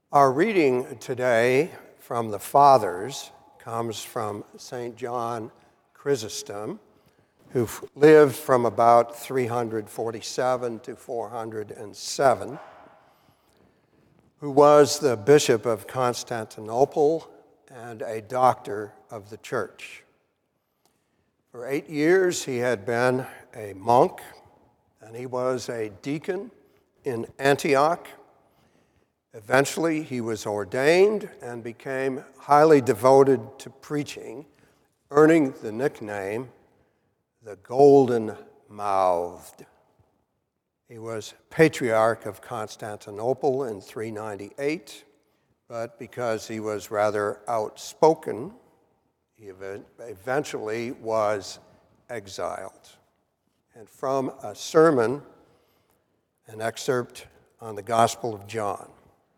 Our reading today from the Fathers comes from St. John Chrysostom, who lived from about 347 to 407, who was the Bishop of Constantinople and a doctor of the Church. For 8 years he had been a monk, and he was a deacon in Antioch. Eventually, he was ordained and became highly devoted to preaching, earning the nickname the Golden-Mouthed. He was Patriarch of Constantinople in 398, but because he was rather outspoken, he eventually was exiled. And from a sermon, an excerpt on the Gospel of John.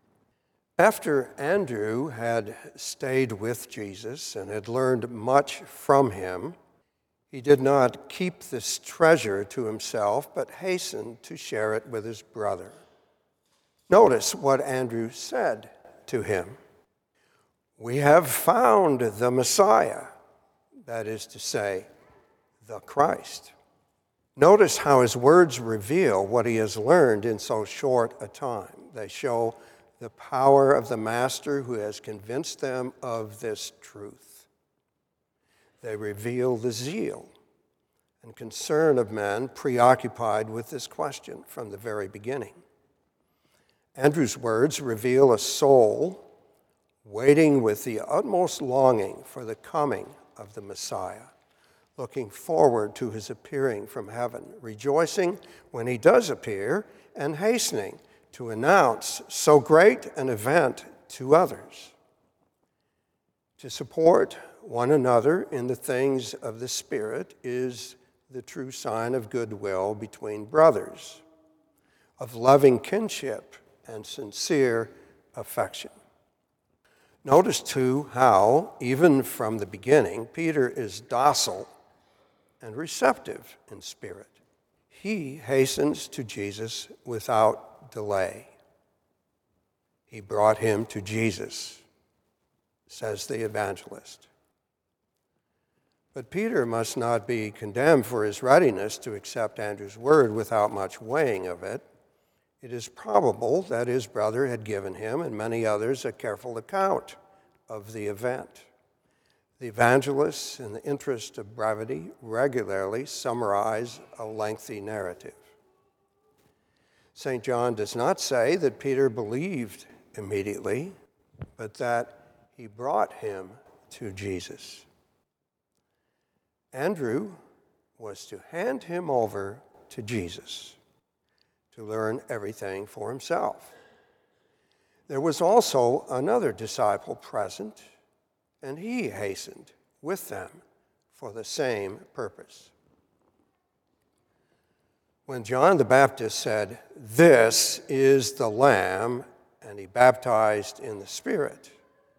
After Andrew had stayed with Jesus and had learned much from him, he did not keep this treasure to himself, but hastened to share it with his brother. Notice what Andrew said to him. "We have found the Messiah," that is to say, the Christ. Notice how his words reveal what he has learned in so short a time. They show the power of the Master who has convinced them of this truth. They reveal the zeal and concern of men preoccupied with this question from the very beginning. Andrew's words reveal a soul waiting with the utmost longing for the coming of the Messiah, looking forward to his appearing from heaven, rejoicing when he does appear, and hastening to announce so great an event to others. To support one another in the things of the Spirit is the true sign of goodwill between brothers, of loving kinship and sincere affection. Notice, too, how, even from the beginning, Peter is docile and receptive in spirit. He hastens to Jesus without delay. He brought him to Jesus, says the evangelist. But Peter must not be condemned for his readiness to accept Andrew's word without much weighing of it. It is probable that his brother had given him and many others a careful account of the event. The evangelists, in the interest of brevity, regularly summarize a lengthy narrative. St. John does not say that Peter believed immediately, but that he brought him to Jesus. Andrew was to hand him over to Jesus to learn everything for himself. There was also another disciple present, and he hastened with them for the same purpose. When John the Baptist said, "This is the Lamb," and he baptized in the Spirit,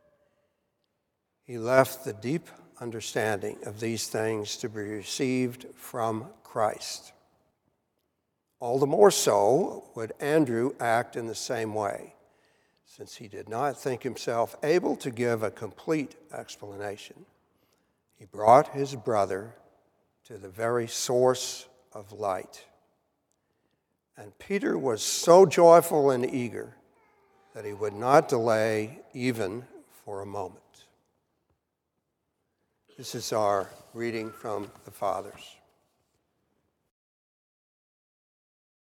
he left the deep understanding of these things to be received from Christ. All the more so would Andrew act in the same way, since he did not think himself able to give a complete explanation. He brought his brother to the very source of light. And Peter was so joyful and eager that he would not delay even for a moment. This is our reading from the Fathers.